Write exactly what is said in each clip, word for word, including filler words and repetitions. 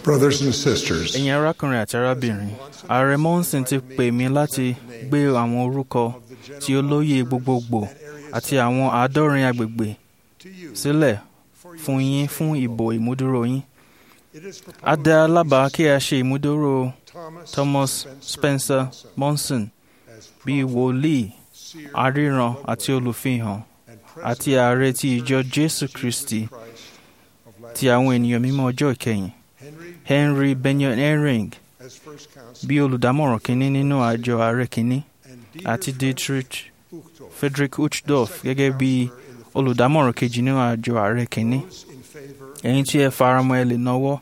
Brothers and sisters, Ẹ̀yin arákùnrin àti arábìnrin, Ààrẹ Monson ti pè mí láti gbé àwọn orúkọ tí olóyè gbogbogbò àti àwọn àádọ́rin agbègbè sílẹ̀ fún yín fún ìbò ìmúdúró yín. A dá lábàá kí a ṣe ìmúdúró Thomas Spencer Monson bíi wòlíì, aríran àti olùfihàn àti ààrẹ ti ìjọ Jésù Kristi ti àwọn ènìyàn mímọ́ ọjọ́ ìkẹyìn. Henry Benyon Ehring bí olùdámọ̀ràn kínní nínú àjọ ààrẹ kínní àti Dietrich Friedrich Uchtdorf gẹ́gẹ́ bí olùdámọ̀ràn kejì nínú àjọ ààrẹ kínní. Ẹ̀yin tí ẹ faramọ́ ẹ lè nawọ́.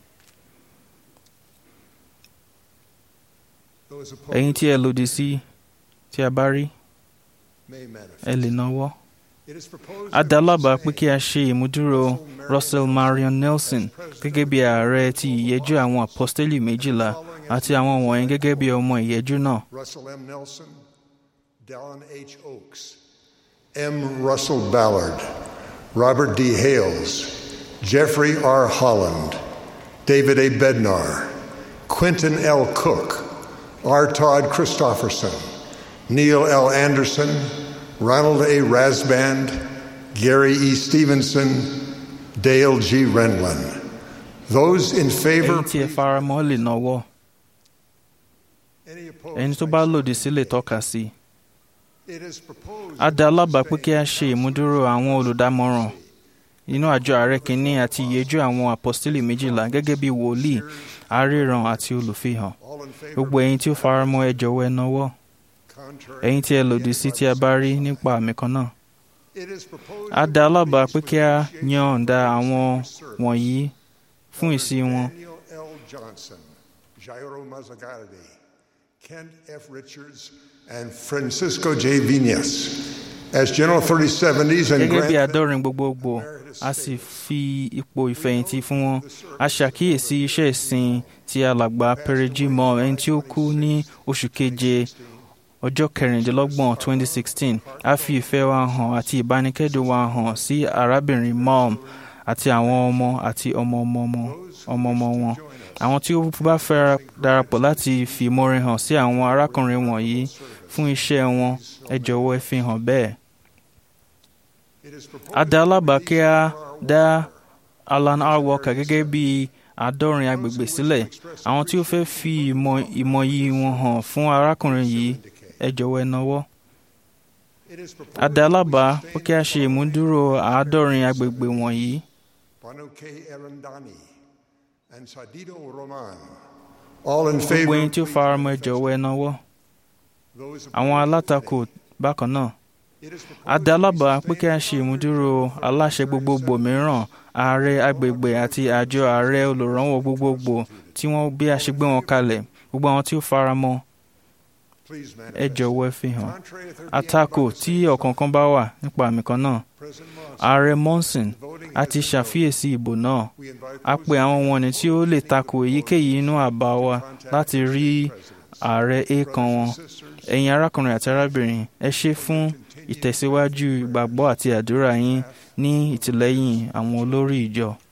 Ẹ̀yin tí ẹ lòdì sí tí a bá rí ẹ lè nawọ́. A dá lábàá pé kí a ṣe ìmúdúró Russell Marion Nelson gẹ́gẹ́ bí ààrẹ ti ìyẹ́jú àwọn apostoli méjìlá àti àwọn wọ̀nyí gẹ́gẹ́ bí ọmọ ìyẹ́jú náà. Russell M. Nelson, Dallin H. Oaks, M. Russell Ballard, Robert D. Hales, Jeffrey R. Holland, David A. Bednar, Quentin L. Cook, R. Todd Christofferson, Neil L. Anderson, Ronald A. Rasband, Gary E. Stevenson, Dale G. Renlund. Those in favor, Ẹ̀yin tí ẹ faramọ́ lè nawọ́. Ẹni tó bá lòdì sí lè tọ́ka sí. A dá lábàá pé kí a ṣe ìmúdúró àwọn olùdámọ̀ràn inú àjọ ààrẹ kìíní àti ìyẹ́jú àwọn apostoli méjìlá gẹ́gẹ́ bí wòlíì, aríran àti olùfihàn. Gbogbo ẹ̀yin tí ó faramọ́ ẹ jọ̀wọ́ ẹ nawọ́. Ẹ̀yin tí ẹ lòdì sí tí a bá rí nípa àmì kan náà. A dá lábàá pé kí a yọ̀ǹda àwọn wọ̀nyí fún ìsìn wọn. Daniel L. Johnson, Jairo Mazzagardi, Kent F. Richards, and Francisco J. Viñas as General thirty seventies and Gẹ́gẹ́ bí grant àádọ́rin gbogbogbò, a sì fi ipò ìfẹ̀yìntì fún wọn. A ṣàkíyèsí iṣẹ́ ìsìn ti alàgbà Pereji Mom, ẹni tí ó kú ní oṣù keje ọjọ́ kẹrìndínlọ́gbọ̀n twenty sixteen. A fi ìfẹ́ wa hàn àti ìbánikẹ́dùn wa hàn sí arábìnrin Mom àti àwọn ọmọ àti ọmọ-ọmọ ọmọ-ọmọ wọn. Àwọn tí ó bá fẹ́ darapọ̀ láti fi ìmoore hàn sí àwọn arákùnrin wọ̀nyí fún iṣẹ́ wọn, ẹ jọ̀wọ́ ẹ fi hàn bẹ́ẹ̀. A dá lábàá kí a dá Alan R. Walker gẹ́gẹ́ bí àádọ́rin agbègbè sílẹ̀. Àwọn tí ó fẹ́ fi ìmọ̀ ìmọ̀ yìí wọn hàn fún arákùnrin yìí, ẹ jọ̀wọ́ ẹ nawọ́. A dá lábàá pé kí a ṣe ìmúdúró àádọ́rin agbègbè wọ̀nyí. Banu K. Arandani and Sadido Roman, all in Gbogbo favor. ẹ̀yin tí ó faramọ́ ẹ jọ̀wọ́ ẹ nawọ́. Those Àwọn alátakò bákan náà. A dá lábàá pé kí a ṣe ìmúdúró aláṣẹ gbogbogbò mìíràn, ààrẹ agbègbè àti àjọ ààrẹ olùrànwọ́ gbogbogbò tí wọ́n bí a ṣe gbé wọn kalẹ̀. Gbogbo àwọn tí ó faramọ́ please man. ẹ jọ̀wọ́ ẹ fi hàn. Contrary to Àtakò tí ọ̀kọ̀ọ̀kan bá wà nípa àmì kan náà. President Monson, Ààrẹ Monson a ti ṣàfiyèsí ìbò náà. we invite A pe àwọn wọ̀nnì tí ó lè takò èyíkéyìí inú àbá wa láti rí ààrẹ èèkàn wọn. Ẹ̀yin arákùnrin àti arábìnrin, ẹ ṣé fún ìtẹ̀síwájú ìgbàgbọ́ àti àdúrà yín ní ìtìlẹ́yìn àwọn olórí ìjọ.